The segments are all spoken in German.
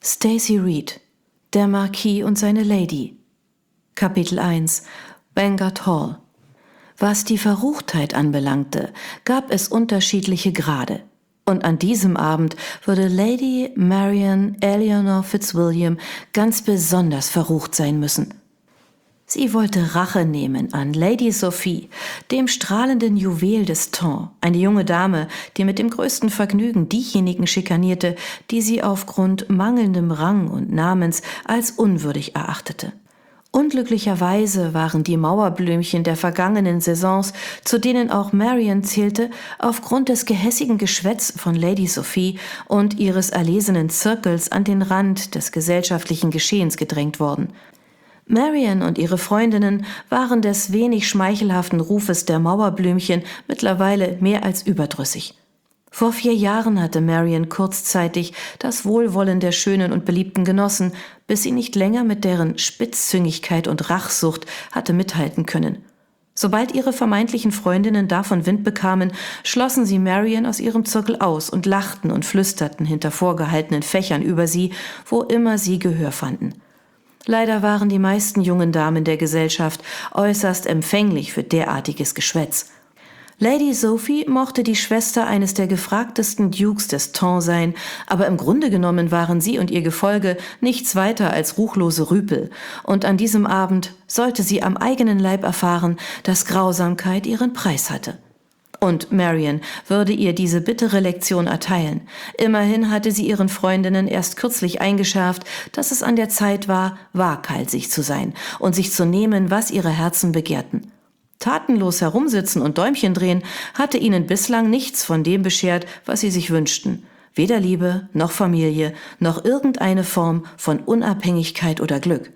Stacey Reed, der Marquis und seine Lady. Kapitel 1 Vanguard Hall. Was die Verruchtheit anbelangte, gab es unterschiedliche Grade. Und an diesem Abend würde Lady Marian Eleanor Fitzwilliam ganz besonders verrucht sein müssen. Sie wollte Rache nehmen an Lady Sophie, dem strahlenden Juwel des Temps, eine junge Dame, die mit dem größten Vergnügen diejenigen schikanierte, die sie aufgrund mangelndem Rang und Namens als unwürdig erachtete. Unglücklicherweise waren die Mauerblümchen der vergangenen Saisons, zu denen auch Marian zählte, aufgrund des gehässigen Geschwätz von Lady Sophie und ihres erlesenen Zirkels an den Rand des gesellschaftlichen Geschehens gedrängt worden. Marian und ihre Freundinnen waren des wenig schmeichelhaften Rufes der Mauerblümchen mittlerweile mehr als überdrüssig. Vor 4 Jahren hatte Marian kurzzeitig das Wohlwollen der Schönen und Beliebten genossen, bis sie nicht länger mit deren Spitzzüngigkeit und Rachsucht hatte mithalten können. Sobald ihre vermeintlichen Freundinnen davon Wind bekamen, schlossen sie Marian aus ihrem Zirkel aus und lachten und flüsterten hinter vorgehaltenen Fächern über sie, wo immer sie Gehör fanden. Leider waren die meisten jungen Damen der Gesellschaft äußerst empfänglich für derartiges Geschwätz. Lady Sophie mochte die Schwester eines der gefragtesten Dukes des Temps sein, aber im Grunde genommen waren sie und ihr Gefolge nichts weiter als ruchlose Rüpel, und an diesem Abend sollte sie am eigenen Leib erfahren, dass Grausamkeit ihren Preis hatte. Und Marian würde ihr diese bittere Lektion erteilen. Immerhin hatte sie ihren Freundinnen erst kürzlich eingeschärft, dass es an der Zeit war, waghalsig zu sein und sich zu nehmen, was ihre Herzen begehrten. Tatenlos herumsitzen und Däumchen drehen hatte ihnen bislang nichts von dem beschert, was sie sich wünschten. Weder Liebe, noch Familie, noch irgendeine Form von Unabhängigkeit oder Glück.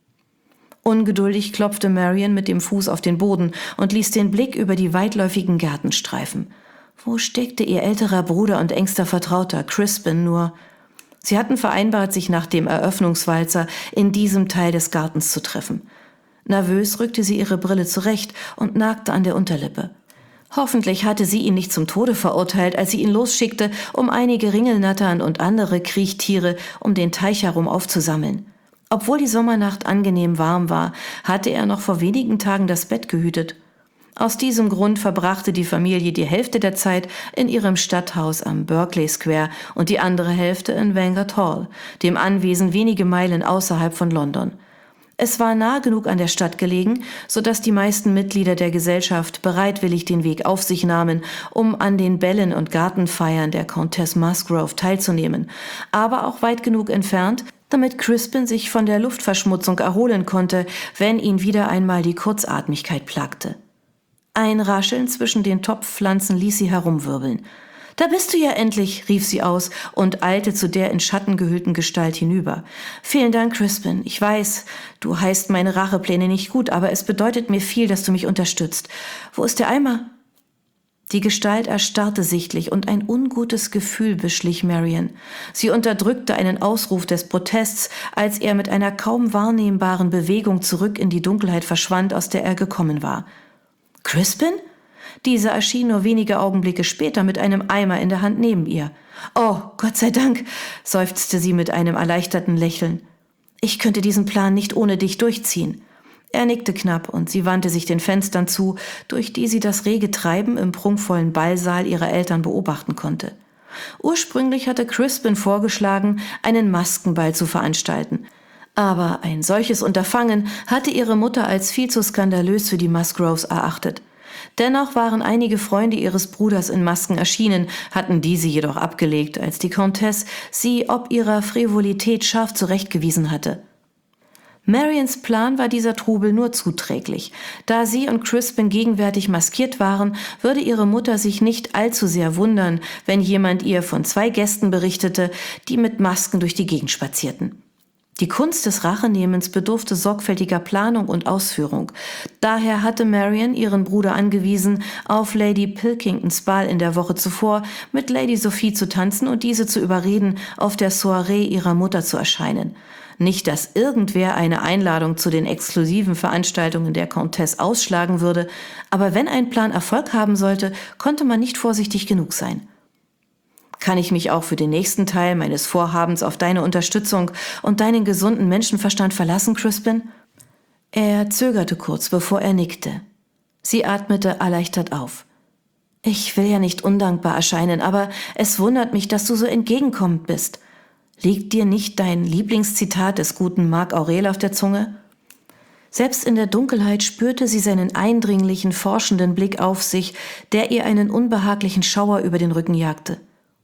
Ungeduldig klopfte Marian mit dem Fuß auf den Boden und ließ den Blick über die weitläufigen Gärten streifen. Wo steckte ihr älterer Bruder und engster Vertrauter, Crispin, nur? Sie hatten vereinbart, sich nach dem Eröffnungswalzer in diesem Teil des Gartens zu treffen. Nervös rückte sie ihre Brille zurecht und nagte an der Unterlippe. Hoffentlich hatte sie ihn nicht zum Tode verurteilt, als sie ihn losschickte, um einige Ringelnattern und andere Kriechtiere um den Teich herum aufzusammeln. Obwohl die Sommernacht angenehm warm war, hatte er noch vor wenigen Tagen das Bett gehütet. Aus diesem Grund verbrachte die Familie die Hälfte der Zeit in ihrem Stadthaus am Berkeley Square und die andere Hälfte in Vanguard Hall, dem Anwesen wenige Meilen außerhalb von London. Es war nahe genug an der Stadt gelegen, sodass die meisten Mitglieder der Gesellschaft bereitwillig den Weg auf sich nahmen, um an den Bällen und Gartenfeiern der Countess Musgrove teilzunehmen, aber auch weit genug entfernt, damit Crispin sich von der Luftverschmutzung erholen konnte, wenn ihn wieder einmal die Kurzatmigkeit plagte. Ein Rascheln zwischen den Topfpflanzen ließ sie herumwirbeln. »Da bist du ja endlich«, rief sie aus und eilte zu der in Schatten gehüllten Gestalt hinüber. »Vielen Dank, Crispin. Ich weiß, du heißt meine Rachepläne nicht gut, aber es bedeutet mir viel, dass du mich unterstützt. Wo ist der Eimer?« Die Gestalt erstarrte sichtlich und ein ungutes Gefühl beschlich Marian. Sie unterdrückte einen Ausruf des Protests, als er mit einer kaum wahrnehmbaren Bewegung zurück in die Dunkelheit verschwand, aus der er gekommen war. »Crispin?« Dieser erschien nur wenige Augenblicke später mit einem Eimer in der Hand neben ihr. »Oh, Gott sei Dank«, seufzte sie mit einem erleichterten Lächeln. »Ich könnte diesen Plan nicht ohne dich durchziehen.« Er nickte knapp und sie wandte sich den Fenstern zu, durch die sie das rege Treiben im prunkvollen Ballsaal ihrer Eltern beobachten konnte. Ursprünglich hatte Crispin vorgeschlagen, einen Maskenball zu veranstalten. Aber ein solches Unterfangen hatte ihre Mutter als viel zu skandalös für die Musgroves erachtet. Dennoch waren einige Freunde ihres Bruders in Masken erschienen, hatten diese jedoch abgelegt, als die Countess sie ob ihrer Frivolität scharf zurechtgewiesen hatte. Marians Plan war dieser Trubel nur zuträglich. Da sie und Crispin gegenwärtig maskiert waren, würde ihre Mutter sich nicht allzu sehr wundern, wenn jemand ihr von 2 Gästen berichtete, die mit Masken durch die Gegend spazierten. Die Kunst des Rachenehmens bedurfte sorgfältiger Planung und Ausführung. Daher hatte Marian ihren Bruder angewiesen, auf Lady Pilkingtons Ball in der Woche zuvor mit Lady Sophie zu tanzen und diese zu überreden, auf der Soiree ihrer Mutter zu erscheinen. Nicht, dass irgendwer eine Einladung zu den exklusiven Veranstaltungen der Countess ausschlagen würde, aber wenn ein Plan Erfolg haben sollte, konnte man nicht vorsichtig genug sein. Kann ich mich auch für den nächsten Teil meines Vorhabens auf deine Unterstützung und deinen gesunden Menschenverstand verlassen, Crispin?« Er zögerte kurz, bevor er nickte. Sie atmete erleichtert auf. »Ich will ja nicht undankbar erscheinen, aber es wundert mich, dass du so entgegenkommend bist. Liegt dir nicht dein Lieblingszitat des guten Marc Aurel auf der Zunge?« Selbst in der Dunkelheit spürte sie seinen eindringlichen, forschenden Blick auf sich, der ihr einen unbehaglichen Schauer über den Rücken jagte.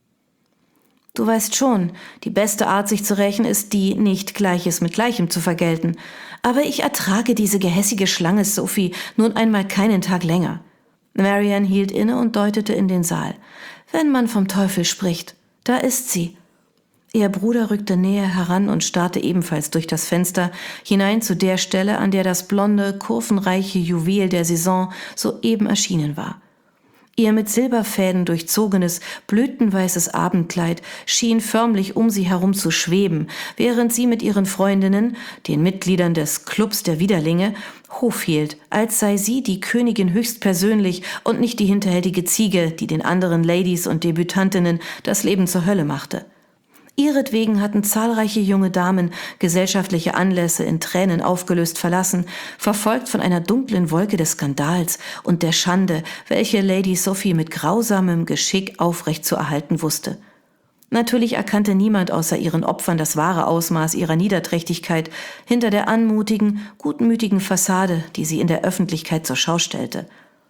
»Du weißt schon, die beste Art, sich zu rächen, ist die, nicht Gleiches mit Gleichem zu vergelten. Aber ich ertrage diese gehässige Schlange Sophie nun einmal keinen Tag länger.« Marianne hielt inne und deutete in den Saal. »Wenn man vom Teufel spricht, da ist sie.« Ihr Bruder rückte näher heran und starrte ebenfalls durch das Fenster hinein zu der Stelle, an der das blonde, kurvenreiche Juwel der Saison soeben erschienen war. Ihr mit Silberfäden durchzogenes, blütenweißes Abendkleid schien förmlich um sie herum zu schweben, während sie mit ihren Freundinnen, den Mitgliedern des Clubs der Widerlinge, Hof hielt, als sei sie die Königin höchstpersönlich und nicht die hinterhältige Ziege, die den anderen Ladies und Debütantinnen das Leben zur Hölle machte. Ihretwegen hatten zahlreiche junge Damen gesellschaftliche Anlässe in Tränen aufgelöst verlassen, verfolgt von einer dunklen Wolke des Skandals und der Schande, welche Lady Sophie mit grausamem Geschick aufrecht zu erhalten wusste. Natürlich erkannte niemand außer ihren Opfern das wahre Ausmaß ihrer Niederträchtigkeit hinter der anmutigen, gutmütigen Fassade, die sie in der Öffentlichkeit zur Schau stellte.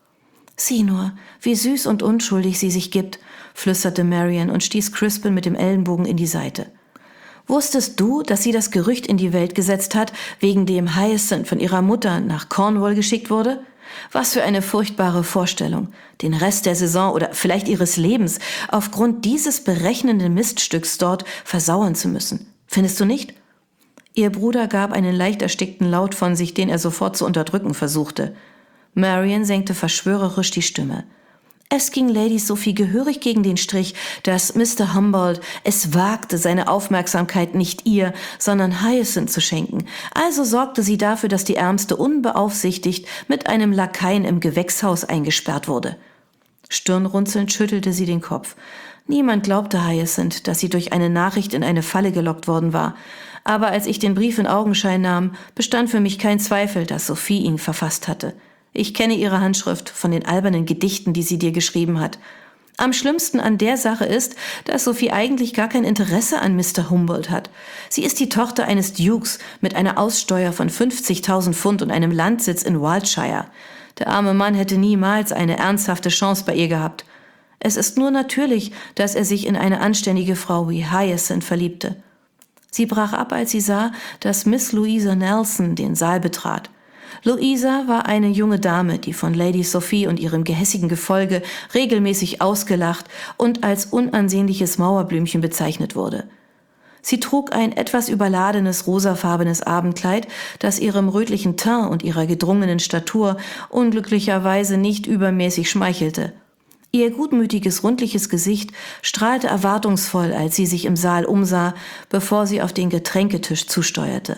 »Sieh nur, wie süß und unschuldig sie sich gibt«, flüsterte Marianne und stieß Crispin mit dem Ellenbogen in die Seite. »Wusstest du, dass sie das Gerücht in die Welt gesetzt hat, wegen dem Hyacinth von ihrer Mutter nach Cornwall geschickt wurde? Was für eine furchtbare Vorstellung, den Rest der Saison oder vielleicht ihres Lebens aufgrund dieses berechnenden Miststücks dort versauern zu müssen. Findest du nicht?« Ihr Bruder gab einen leicht erstickten Laut von sich, den er sofort zu unterdrücken versuchte. Marianne senkte verschwörerisch die Stimme. Es ging Lady Sophie gehörig gegen den Strich, dass Mr. Humboldt es wagte, seine Aufmerksamkeit nicht ihr, sondern Hyacinth zu schenken. Also sorgte sie dafür, dass die Ärmste unbeaufsichtigt mit einem Lakaien im Gewächshaus eingesperrt wurde. Stirnrunzelnd schüttelte sie den Kopf. Niemand glaubte Hyacinth, dass sie durch eine Nachricht in eine Falle gelockt worden war. Aber als ich den Brief in Augenschein nahm, bestand für mich kein Zweifel, dass Sophie ihn verfasst hatte. Ich kenne ihre Handschrift von den albernen Gedichten, die sie dir geschrieben hat. Am schlimmsten an der Sache ist, dass Sophie eigentlich gar kein Interesse an Mr. Humboldt hat. Sie ist die Tochter eines Dukes mit einer Aussteuer von 50.000 Pfund und einem Landsitz in Wiltshire. Der arme Mann hätte niemals eine ernsthafte Chance bei ihr gehabt. Es ist nur natürlich, dass er sich in eine anständige Frau wie Hyacinth verliebte. Sie brach ab, als sie sah, dass Miss Louisa Nelson den Saal betrat. Louisa war eine junge Dame, die von Lady Sophie und ihrem gehässigen Gefolge regelmäßig ausgelacht und als unansehnliches Mauerblümchen bezeichnet wurde. Sie trug ein etwas überladenes rosafarbenes Abendkleid, das ihrem rötlichen Teint und ihrer gedrungenen Statur unglücklicherweise nicht übermäßig schmeichelte. Ihr gutmütiges, rundliches Gesicht strahlte erwartungsvoll, als sie sich im Saal umsah, bevor sie auf den Getränketisch zusteuerte.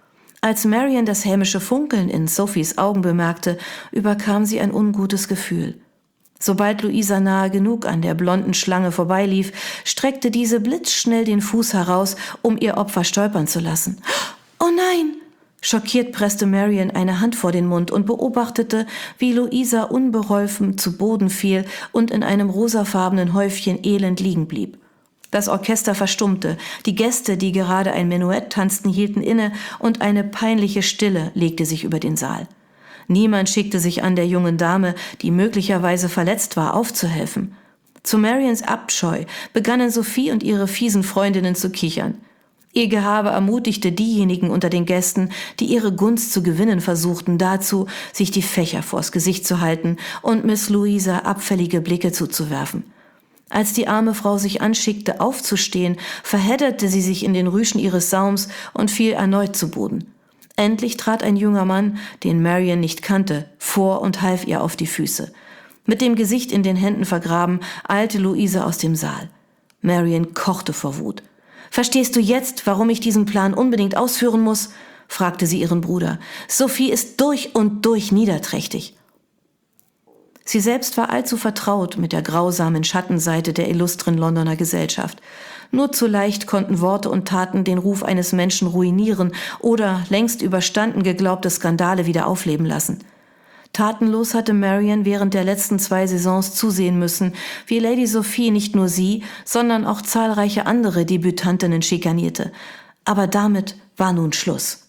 Als Marianne das hämische Funkeln in Sophies Augen bemerkte, überkam sie ein ungutes Gefühl. Sobald Louisa nahe genug an der blonden Schlange vorbeilief, streckte diese blitzschnell den Fuß heraus, um ihr Opfer stolpern zu lassen. »Oh nein!« Schockiert presste Marianne eine Hand vor den Mund und beobachtete, wie Louisa unbeholfen zu Boden fiel und in einem rosafarbenen Häufchen elend liegen blieb. Das Orchester verstummte, die Gäste, die gerade ein Menuett tanzten, hielten inne und eine peinliche Stille legte sich über den Saal. Niemand schickte sich an, der jungen Dame, die möglicherweise verletzt war, aufzuhelfen. Zu Marians Abscheu begannen Sophie und ihre fiesen Freundinnen zu kichern. Ihr Gehabe ermutigte diejenigen unter den Gästen, die ihre Gunst zu gewinnen versuchten, dazu, sich die Fächer vors Gesicht zu halten und Miss Louisa abfällige Blicke zuzuwerfen. Als die arme Frau sich anschickte, aufzustehen, verhedderte sie sich in den Rüschen ihres Saums und fiel erneut zu Boden. Endlich trat ein junger Mann, den Marianne nicht kannte, vor und half ihr auf die Füße. Mit dem Gesicht in den Händen vergraben, eilte Louisa aus dem Saal. Marianne kochte vor Wut. »Verstehst du jetzt, warum ich diesen Plan unbedingt ausführen muss?« fragte sie ihren Bruder. »Sophie ist durch und durch niederträchtig.« Sie selbst war allzu vertraut mit der grausamen Schattenseite der illustren Londoner Gesellschaft. Nur zu leicht konnten Worte und Taten den Ruf eines Menschen ruinieren oder längst überstanden geglaubte Skandale wieder aufleben lassen. Tatenlos hatte Marian während der letzten 2 Saisons zusehen müssen, wie Lady Sophie nicht nur sie, sondern auch zahlreiche andere Debütantinnen schikanierte. Aber damit war nun Schluss.